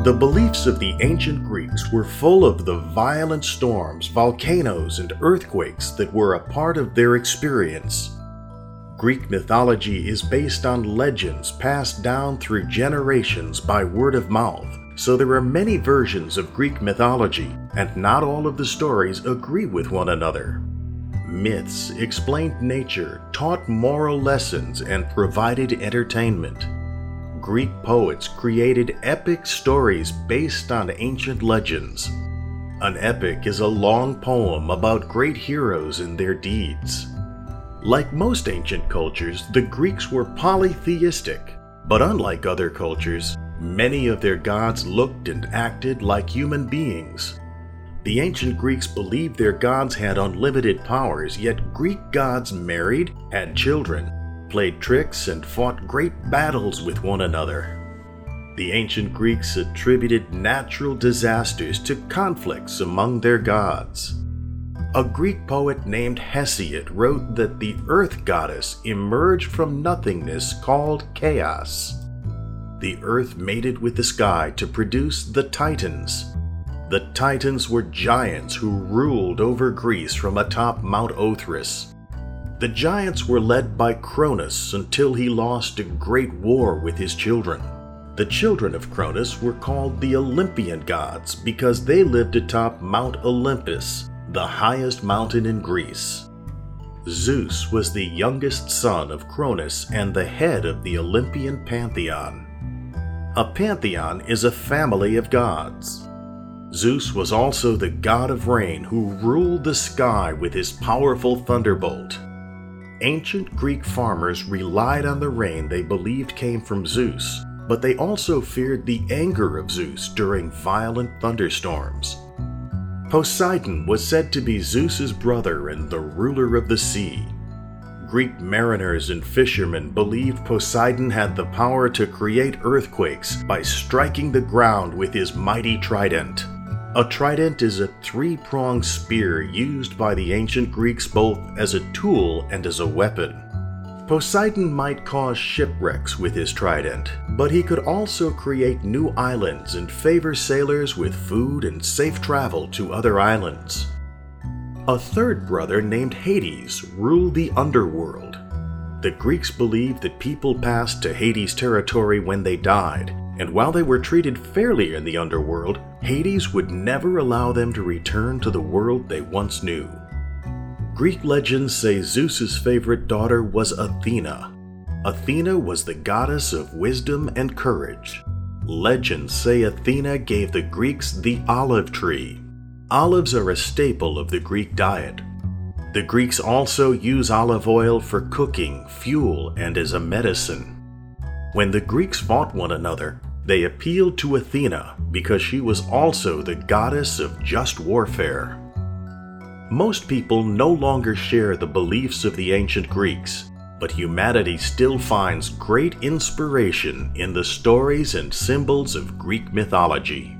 The beliefs of the ancient Greeks were full of the violent storms, volcanoes, and earthquakes that were a part of their experience. Greek mythology is based on legends passed down through generations by word of mouth, so there are many versions of Greek mythology, and not all of the stories agree with one another. Myths explained nature, taught moral lessons, and provided entertainment. Greek poets created epic stories based on ancient legends. An epic is a long poem about great heroes and their deeds. Like most ancient cultures, the Greeks were polytheistic, but unlike other cultures, many of their gods looked and acted like human beings. The ancient Greeks believed their gods had unlimited powers, yet Greek gods married, had children, played tricks, and fought great battles with one another. The ancient Greeks attributed natural disasters to conflicts among their gods. A Greek poet named Hesiod wrote that the earth goddess emerged from nothingness called Chaos. The earth mated with the sky to produce the Titans. The Titans were giants who ruled over Greece from atop Mount Othrys. The giants were led by Cronus until he lost a great war with his children. The children of Cronus were called the Olympian gods because they lived atop Mount Olympus, the highest mountain in Greece. Zeus was the youngest son of Cronus and the head of the Olympian pantheon. A pantheon is a family of gods. Zeus was also the god of rain who ruled the sky with his powerful thunderbolt. Ancient Greek farmers relied on the rain they believed came from Zeus, but they also feared the anger of Zeus during violent thunderstorms. Poseidon was said to be Zeus's brother and the ruler of the sea. Greek mariners and fishermen believed Poseidon had the power to create earthquakes by striking the ground with his mighty trident. A trident is a three-pronged spear used by the ancient Greeks both as a tool and as a weapon. Poseidon might cause shipwrecks with his trident, but he could also create new islands and favor sailors with food and safe travel to other islands. A third brother named Hades ruled the underworld. The Greeks believed that people passed to Hades' territory when they died, and while they were treated fairly in the underworld, Hades would never allow them to return to the world they once knew. Greek legends say Zeus's favorite daughter was Athena. Athena was the goddess of wisdom and courage. Legends say Athena gave the Greeks the olive tree. Olives are a staple of the Greek diet. The Greeks also use olive oil for cooking, fuel, and as a medicine. When the Greeks fought one another, they appealed to Athena because she was also the goddess of just warfare. Most people no longer share the beliefs of the ancient Greeks, but humanity still finds great inspiration in the stories and symbols of Greek mythology.